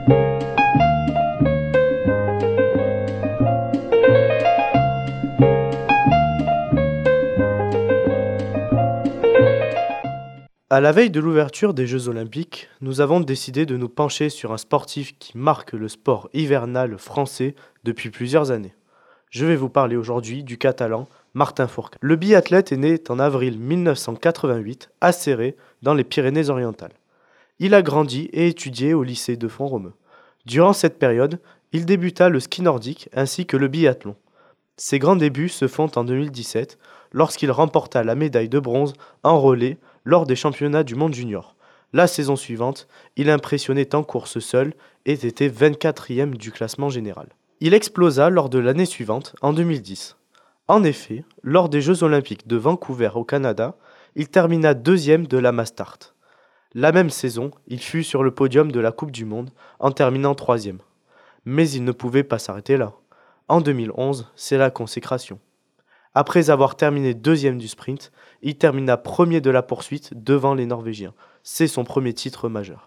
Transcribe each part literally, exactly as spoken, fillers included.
À la veille de l'ouverture des Jeux Olympiques, nous avons décidé de nous pencher sur un sportif qui marque le sport hivernal français depuis plusieurs années. Je vais vous parler aujourd'hui du Catalan Martin Fourcade. Le biathlète est né en avril mille neuf cent quatre-vingt-huit à Céret, dans les Pyrénées-Orientales. Il a grandi et étudié au lycée de Font-Romeu. Durant cette période, il débuta le ski nordique ainsi que le biathlon. Ses grands débuts se font en deux mille dix-sept, lorsqu'il remporta la médaille de bronze en relais lors des championnats du monde junior. La saison suivante, il impressionnait en course seul et était vingt-quatrième du classement général. Il explosa lors de l'année suivante, en deux mille dix. En effet, lors des Jeux Olympiques de Vancouver au Canada, il termina deuxième de la Mastart. La même saison, il fut sur le podium de la Coupe du Monde en terminant troisième. Mais il ne pouvait pas s'arrêter là. En deux mille onze, c'est la consécration. Après avoir terminé deuxième du sprint, il termina premier de la poursuite devant les Norvégiens. C'est son premier titre majeur.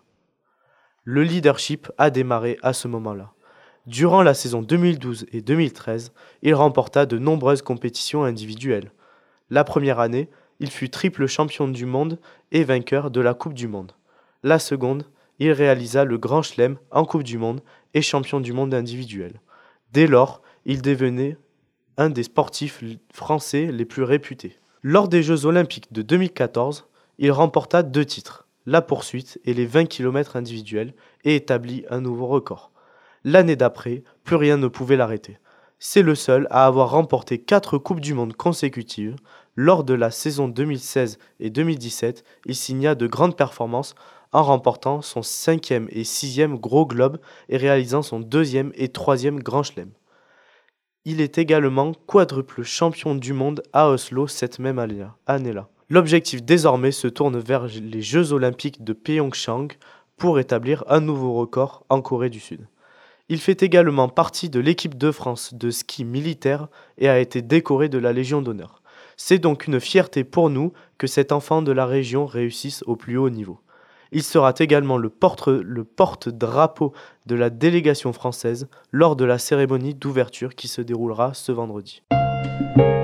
Le leadership a démarré à ce moment-là. Durant la saison deux mille douze et deux mille treize, il remporta de nombreuses compétitions individuelles. La première année, il fut triple champion du monde et vainqueur de la Coupe du Monde. La seconde, il réalisa le Grand Chelem en Coupe du Monde et champion du monde individuel. Dès lors, il devenait un des sportifs français les plus réputés. Lors des Jeux Olympiques de deux mille quatorze, il remporta deux titres, la poursuite et les vingt kilomètres individuels, et établit un nouveau record. L'année d'après, plus rien ne pouvait l'arrêter. C'est le seul à avoir remporté quatre Coupes du Monde consécutives. Lors de la saison deux mille seize et deux mille dix-sept, il signa de grandes performances en remportant son cinquième et sixième Gros Globe et réalisant son deuxième et troisième Grand Chelem. Il est également quadruple champion du monde à Oslo cette même année-là. L'objectif désormais se tourne vers les Jeux Olympiques de Pyeongchang pour établir un nouveau record en Corée du Sud. Il fait également partie de l'équipe de France de ski militaire et a été décoré de la Légion d'honneur. C'est donc une fierté pour nous que cet enfant de la région réussisse au plus haut niveau. Il sera également le porte, le porte-drapeau de la délégation française lors de la cérémonie d'ouverture qui se déroulera ce vendredi.